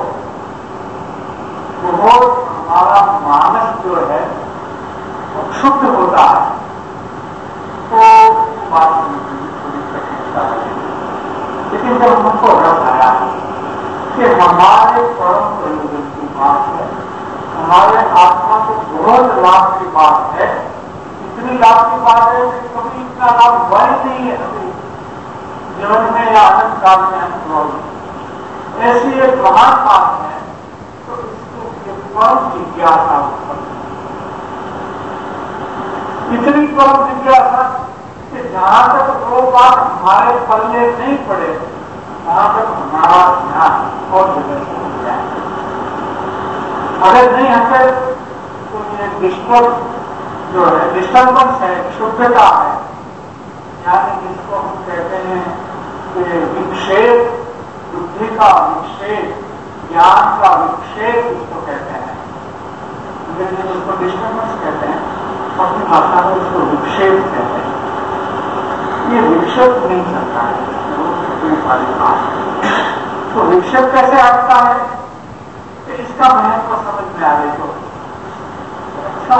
बहुत हमारा मानस जो है वो क्षुब्ध होता है, तो बात थोड़ी कठिनता है। लेकिन जब हमको रस आया कि हमारे परम प्रयोजन की बात है, हमारे आत्मा को बहुत लाभ की बात है, इतनी लाभ की बात है कि कभी इतना लाभ हुआ ही नहीं है अभी जीवन में या अनंत काल में अनुभव, ऐसी एक महान बात है, तो इसको परम जिज्ञासा उत्पन्न, इतनी परम जिज्ञासा कि जहां तक वो बात हमारे पल्ले नहीं पड़े वहां तक हमारा ध्यान और जगह से हो जाए। अगर नहीं हटे तो ये डिस्टर्ब जो है, डिस्टर्बेंस है, शुद्धता है, यानी जिसको हम कहते हैं कि विक्षेप, बुद्धि का विक्षेप, ज्ञान का विक्षेप इसको कहते हैं, अंग्रेजी में इसको डिस्टर्बेंस कहते हैं, अपनी भाषा में इसको विक्षेप कहते हैं। ये विक्षेप नहीं करता है, वाली बात है। तो विक्षेप कैसे हटता है कि इसका महत्व समझ में आ रही तो अच्छा,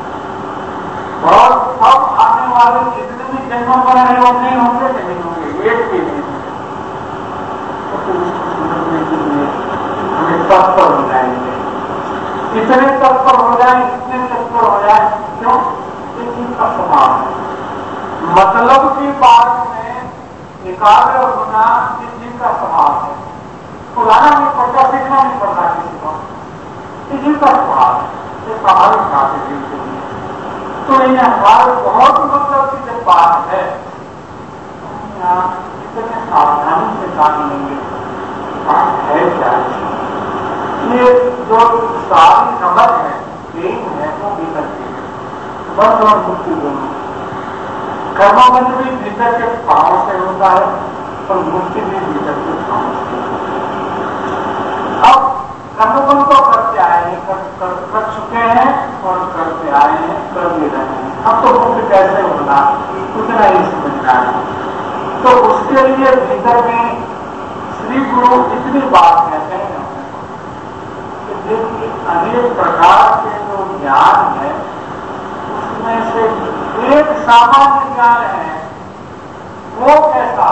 और सब आने वाले जितने भी जन्मों पर है वो नहीं होंगे, नहीं होंगे, एक भी नहीं होंगे। तो उसको समझने के लिए हमें तत्पर हो जाएंगे, इतने तत्पर हो जाए, इतने तत्पर हो जाए, क्यों? इस चीज का स्वभाव है। मतलब की बात में एकाग्र होना इस चीज का स्वभाव है। पुराना नहीं पड़ता, सीखना नहीं पड़ता किसी को, इस चीज का स्वभाव है, ये स्वाभाविक बात है जीव के लिए। तो ये हमारे बहुत मतलब की जब बात है, हम यहाँ इतने सावधानी से जान लेंगे बात है क्या। ये जो सारी समझ है, गेम है, वो भीतर की है, बंद और मुक्ति दोनों। कर्मबंध भी भीतर के भाव से होता है और मुक्ति भी भीतर के भाव से होता है। अब कर्मबंध को करते आए हैं, कर, कर, कर चुके हैं और करते आए हैं, कर भी रहे हैं। अब तो मुक्ति कैसे होगा उतना ही समझना है। तो उसके लिए भीतर में श्री गुरु इतनी बात कहते हैं कि जिनकी अनेक प्रकार के जो ज्ञान है उसमें से एक सामान्य ज्ञान है, वो कैसा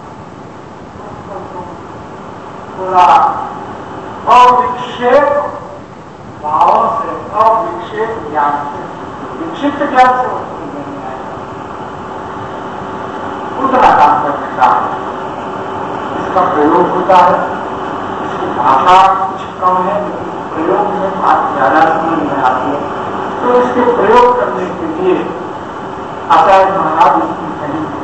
पूरा अविक्षेप भावों से, अविक्षेप ज्ञान से, विक्षिप्त ज्ञान से वस्तु नहीं है, उतना काम करने का इसका प्रयोग होता है। इसकी भाषा कुछ कम है लेकिन प्रयोग में बात ज्यादा समझ में आती है। तो इसके प्रयोग करने के लिए आचार्य महाराज इसकी नहीं है।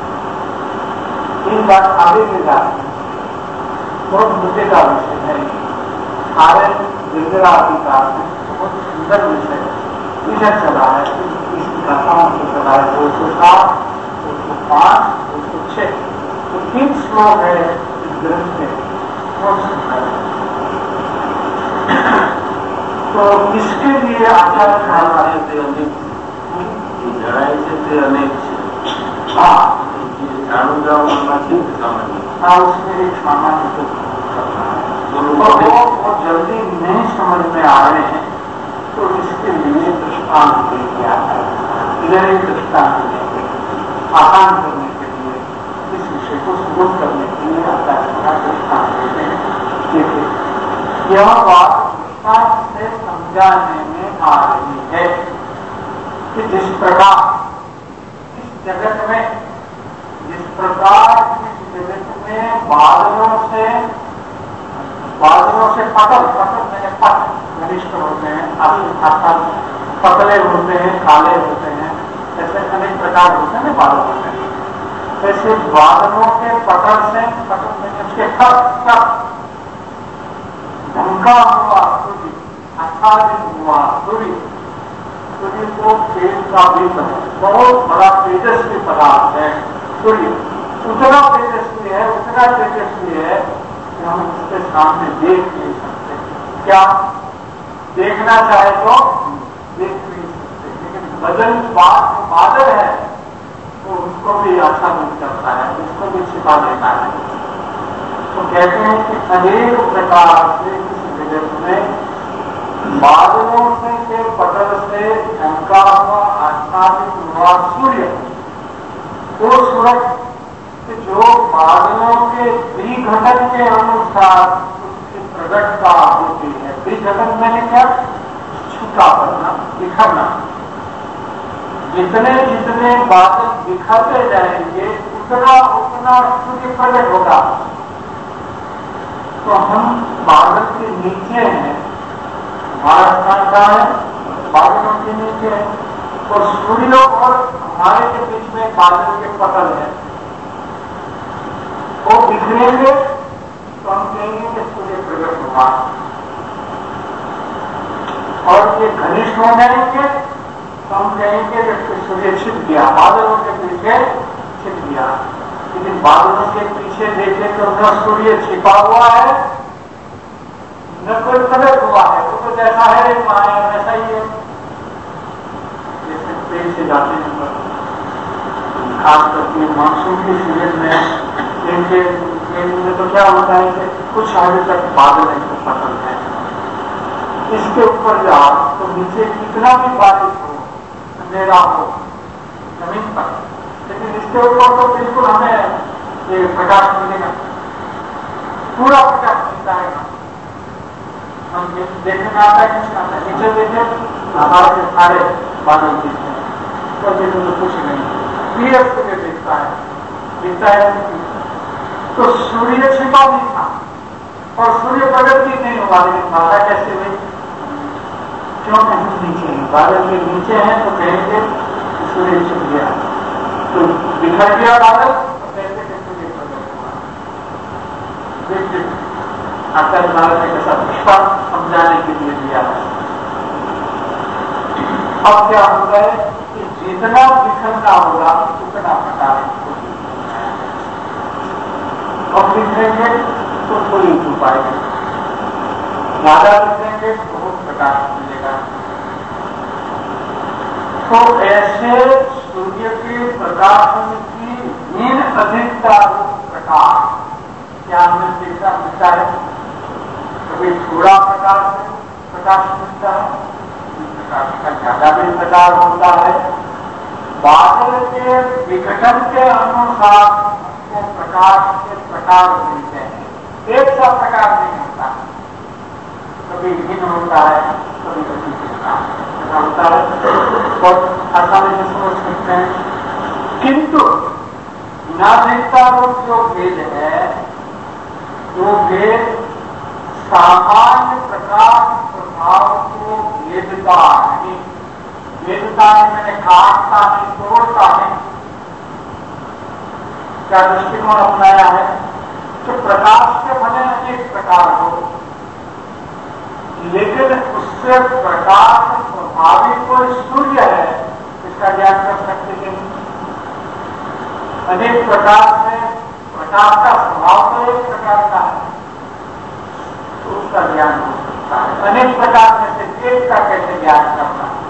एक बात आगे ले जाती है, बहुत मुद्दे का विषय है। सारे अधिकार में बहुत सुंदर विषय इधर चला है, इसकी कथाओं से चला है। दो सौ सात, दो सौ पांच, दो सौ छह, तो तीन श्लोक है इस ग्रंथ में, बहुत सुंदर है। तो इसके लिए आचार्य महाराज से अनेक लड़ाई से अनेक हाँ हाँ उसमें एक सामान्य बहुत जल्दी नहीं समझ में आ रहे हैं, तो इसके लिए दृष्टांत दे दिया है। इधर एक दृष्टांत देंगे आसान करने के लिए, इस विषय को सुगम करने के लिए आचार्य महाराज दृष्टांत देते हैं। देखिए, यह बात दृष्टांत से समझाने में आ रही है कि जिस प्रकार इस जगत में जिस प्रकार इस जगत में बादलों से बादलों से पटल पटल में पट घनिष्ठ होते हैं, आसपास पतले होते हैं, काले होते हैं, ऐसे अनेक प्रकार होते हैं बादलों में। ऐसे बादलों के पटल से पटल में उसके थक थक ढंका हुआ सूर्य, आच्छादित हुआ सूर्य, सूर्य को तेज का भी बहुत बड़ा तेजस्वी पदार्थ है। सूर्य उतना तेजस्वी है, उतना तेजस्वी है कि हम उसके सामने देख नहीं सकते। क्या देखना चाहे तो देख नहीं सकते, लेकिन बदल बात जो बादल है वो उसको भी आच्छादित करता है, उसको भी छिपा देता है। तो कहते हैं कि अनेक प्रकार से इस जगत में बादलों से के पटल से ढंका हुआ आच्छादित हुआ सूर्य, वो सूरज जो बादलों के विघटन के अनुसार उसकी प्रकटता होती है। विघटन मैंने क्या, छूटा पड़ना, बिखरना। जितने जितने बादल बिखरते जाएंगे उतना उतना सूर्य प्रकट होगा। तो हम बादल के नीचे हैं, हमारा स्थान कहाँ है, बादलों के नीचे है, और सूर्य और हमारे के बीच में बादल के पटल है। वो बिखरेंगे तो हम कहेंगे कि सूर्य प्रकट हुआ, और ये घनिष्ठ हो जाएंगे तो हम कहेंगे कि सूर्य छिप गया, बादलों के पीछे छिप गया। लेकिन बादलों के पीछे देखे तो न सूर्य छिपा हुआ है न कोई प्रकट हुआ है, वो तो जैसा है माया वैसा ही है। जैसे ट्रेन से जाते हैं पर खास करके मानसून के सीजन में ट्रेन के ट्रेन में तो क्या होता है कि कुछ आगे तक बादल है पसंद है, इसके ऊपर जाओ तो नीचे कितना भी बारिश हो, अंधेरा हो जमीन पर, लेकिन इसके ऊपर तो बिल्कुल हमें ये प्रकाश मिलेगा, पूरा प्रकाश मिलता है। हम देखने में आता है कुछ आता है, नीचे देखे हमारे से सारे बादल दिखते हैं, तो देखो तो कुछ नहीं, क्लियर सूर्य दिखता है, दिखता है। तो सूर्य छिपा नहीं था और सूर्य प्रकट भी नहीं हुआ, लेकिन माता कैसे हुई, क्यों कहीं नीचे है, बादल के नीचे है तो कहेंगे सूर्य छिप गया, तो बिखर गया बादल तो कहते कि सूर्य प्रकट हुआ। देखिए आचार्य महाराज ने कैसा दृष्टांत समझाने के लिए दिया है। अब क्या होगा है कि जितना बिखरना होगा उतना प्रकाश होगी, और बिखरेंगे तो थोड़ी हो पाएगी, ज्यादा बिखरेंगे तो बहुत प्रकाश मिलेगा। तो ऐसे सूर्य के प्रकाशन की हीन अधिकता प्रकाश क्या हमें देखना मिलता है, कभी थोड़ा प्रकाश प्रकाश मिलता है, प्रकाश का ज्यादा भी प्रकाश होता है। बादल के विघटन के अनुसार हमको प्रकाश के प्रकार मिलते हैं, एक सा प्रकार नहीं होता, कभी हीन होता है कभी कभी होता है, और आसानी से समझ सकते हैं। किंतु नाधिकता रूप जो भेद है, वो भेद सामान्य प्रकाश प्रभाव को भेदता नहीं, वेदता है, मैंने काटता नहीं, तोड़ता नहीं, क्या दृष्टिकोण अपनाया है कि प्रकाश के भले अनेक प्रकार हो, लेकिन उससे प्रकाश स्वाभाविक कोई सूर्य है इसका ज्ञान कर सकते हैं। अनेक प्रकार से प्रकाश का स्वभाव तो एक प्रकार का है, तो उसका ज्ञान हो सकता है। अनेक प्रकार में से एक का कैसे ज्ञान करना है?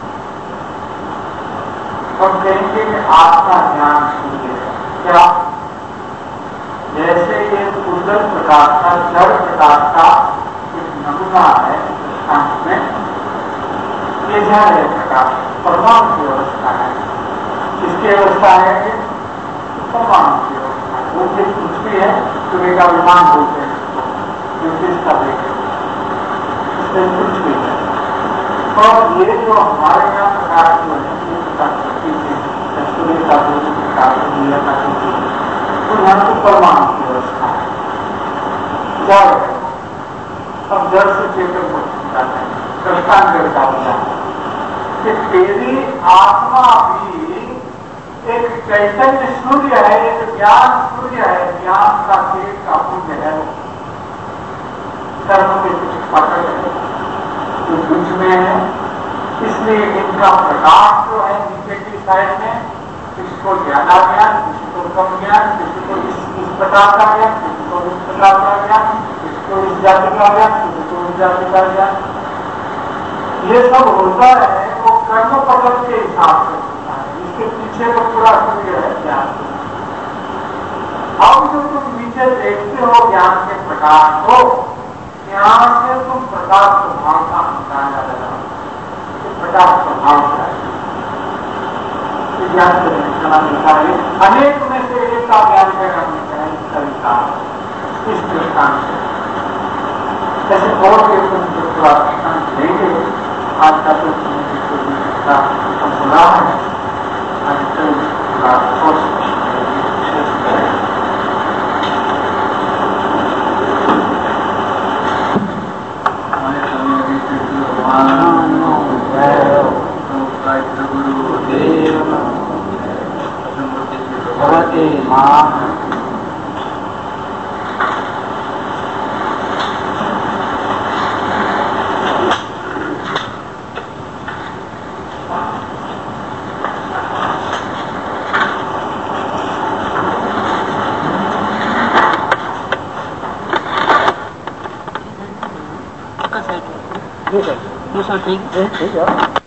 हम कहेंगे कि आत्मा ज्ञान सूर्य है। क्या? जैसे ये उज्जवल प्रकाश का, जड़ प्रकाश का एक नमूना है दृष्टांत में, ये जड़ है प्रकाश, परमाणु की अवस्था है। इसकी अवस्था है कि परमाणु की अवस्था है। वो जो कुछ भी है सूर्य का विमान बोलते हैं इसको, जो जिसका देखे इससे कुछ भी है। और ये जो हमारे यहाँ प्रकाश जो है सूर्य का प्रकाश दिया था, तो यहाँ तो परमाणु की अवस्था है, जड़ है। अब जड़ से चेतन को जाता है, दृष्टांत का दिया कि तेरी आत्मा भी एक चैतन्य सूर्य है, एक ज्ञान सूर्य है, ज्ञान का तेज का पुण्य है, कर्म के कुछ पकड़ है जो बीच में है। इसलिए इनका प्रकाश जो है नीचे की साइड में, किसी को ज्यादा ज्ञान, किसी को कम ज्ञान, किसी को इस, इस प्रकार का ज्ञान, किसी को इस प्रकार का ज्ञान, किसी को इस जाति का ज्ञान, किसी को इस जाति का ज्ञान, ये सब होता है वो कर्म पकड़ के हिसाब से होता है। इसके पीछे तो पूरा सूर्य है ज्ञान। अब जो तुम नीचे देखते हो ज्ञान के प्रकाश को, यहाँ से तुम प्रकाश स्वभाव का अंदाजा लगाओ, प्रकाश स्वभाव का है, ज्ञान करना मिलता है। अनेक में से एक का ज्ञान करना मिलता है इस तरीका, इस दृष्टांत से। जैसे और भी तुम दृष्टांत लेंगे, आज का तो हम सुना है, भगवती माँ दूसरा ठीक है।